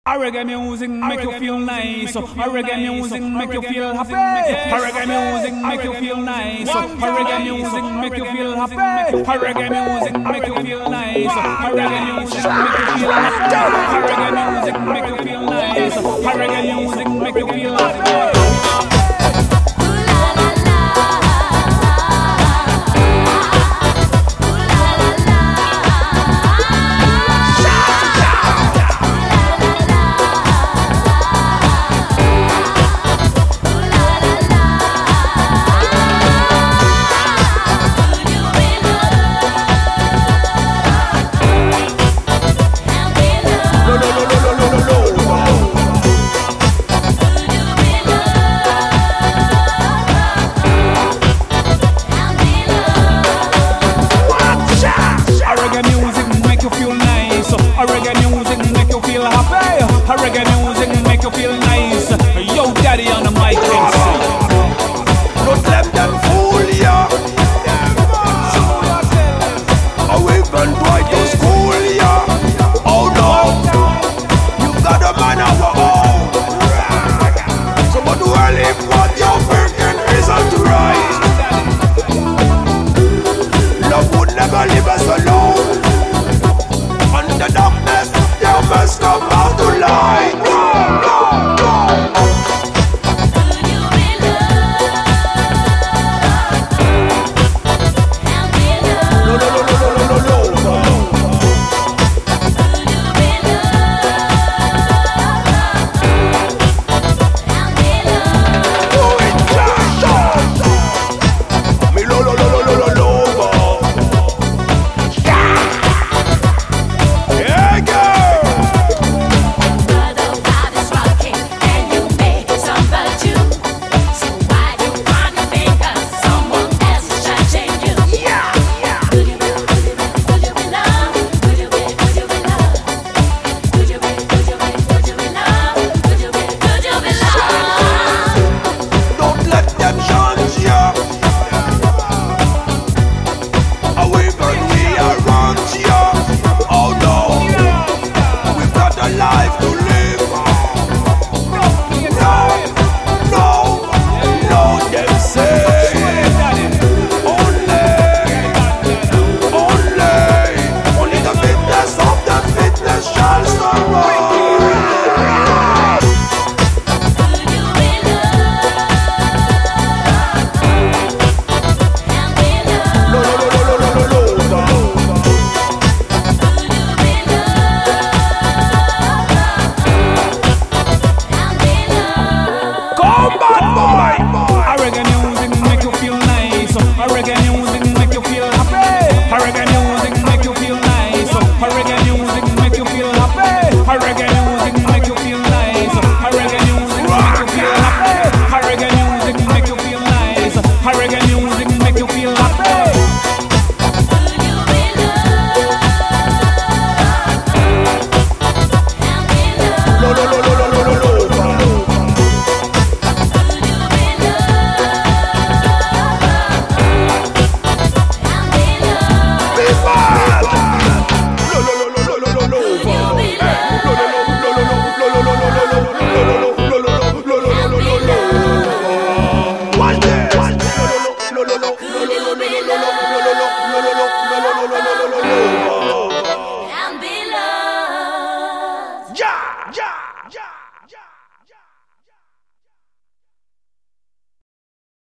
A reggae music make you feel nice. A reggae music make you feel happy. A reggae music make you feel nice. A reggae music make you feel happy. A reggae music make you feel nice. A reggae music make you feel happy. A reggae music make you feel nice. A reggae music make you feel happy. A reggae music make you feel happy. A reggae music make you feel nice. Yo, daddy on the mic can sing. Don't let them fool ya. Oh, even try to school ya. Oh no, you got a man of your own. So but well if what you're thinking isn't right, love would never leave us alone. The darkness, you must come out to light. Could you be loved? And be loved? No. Could you be loved? And be loved? Do it, Josh. Me lo. Yeah, girl. Brother Bob is rocking, and you make somebody too. So why you wanna think of someone else is judging you? Yeah. Could you be loved? Could you be loved? Could you be loved? Could you be loved? Could you be loved? Don't let them chant ya. Away from we around ya. Oh no, we've got a life to live. No, them say only the fitness of the fitness shall survive. Could you be loved? And be loved? No. Could you be loved? And be loved? Come bad boy. A reggae music make you feel nice. A reggae music make you feel happy. A reggae music make you feel nice. A reggae music make you feel happy. A reggae music make you feel nice. A reggae music make you feel happy. A reggae music make you feel nice. A reggae music make you feel happy. Could you be loved? And be loved? No. Could you be loved? And be loved? Be bad. No. Could you be loved? Watch this. Could you be loved? And be loved? Yeah.